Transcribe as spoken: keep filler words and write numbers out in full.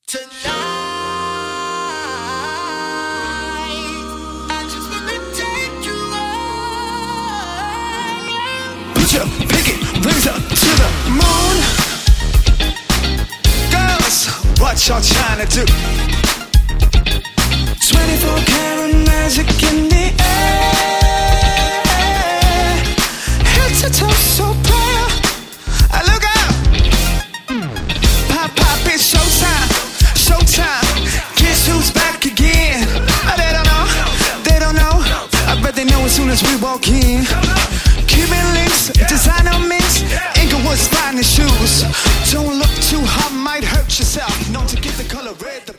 Tonight, I just wanna take you away. Put your pinky rings up to the moon. Girls, what y'all trying to do? Twenty-four karat magic in the air. Head to toe so pale. I look out. Pop, pop, it's showtime. Showtime. Guess who's back again? Oh, they don't know. They don't know. I bet they know as soon as we walk in. Cuban links, designer mix, Inglewood's finest shoes. Don't look too hot, might hurt yourself. Known to give the color red the